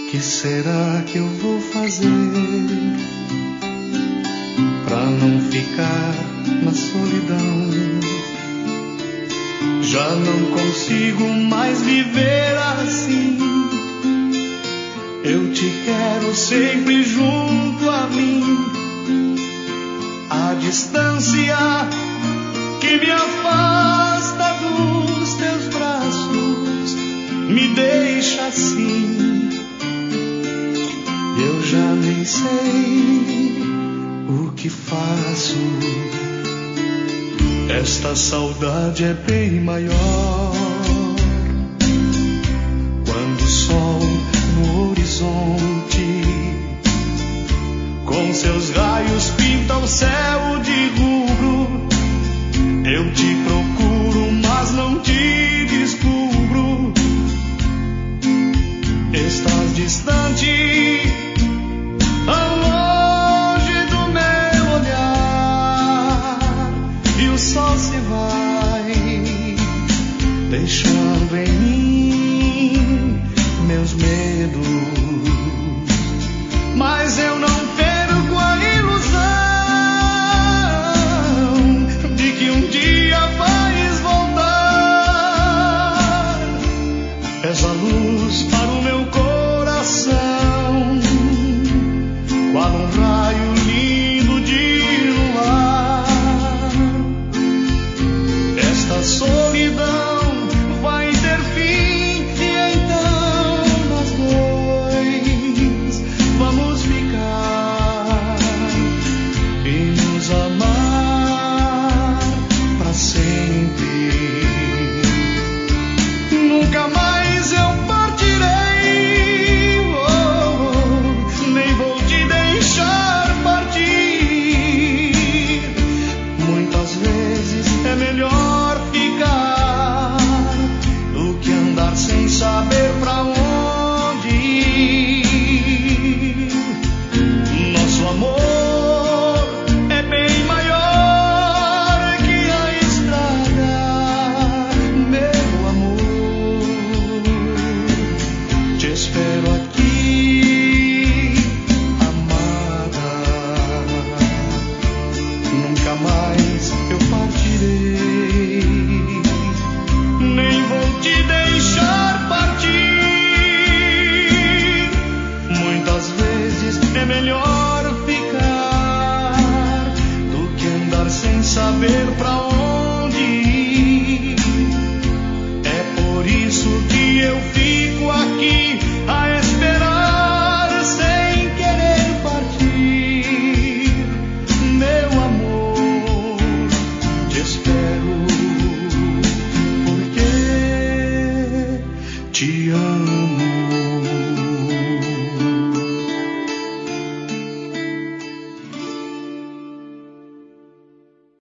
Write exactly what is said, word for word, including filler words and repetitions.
que será que eu vou fazer pra não ficar na solidão? Já não consigo mais viver assim. Eu te quero sempre junto a mim. A distância que me afasta dos teus braços me deixa assim. Eu já nem sei o que faço. Esta saudade é bem maior. Quando o sol no horizonte com seus raios pinta o céu de rubro, eu te procuro, mas não te descubro. Estás distante, tão longe do meu olhar, e o sol se vai, deixando em mim meus medos.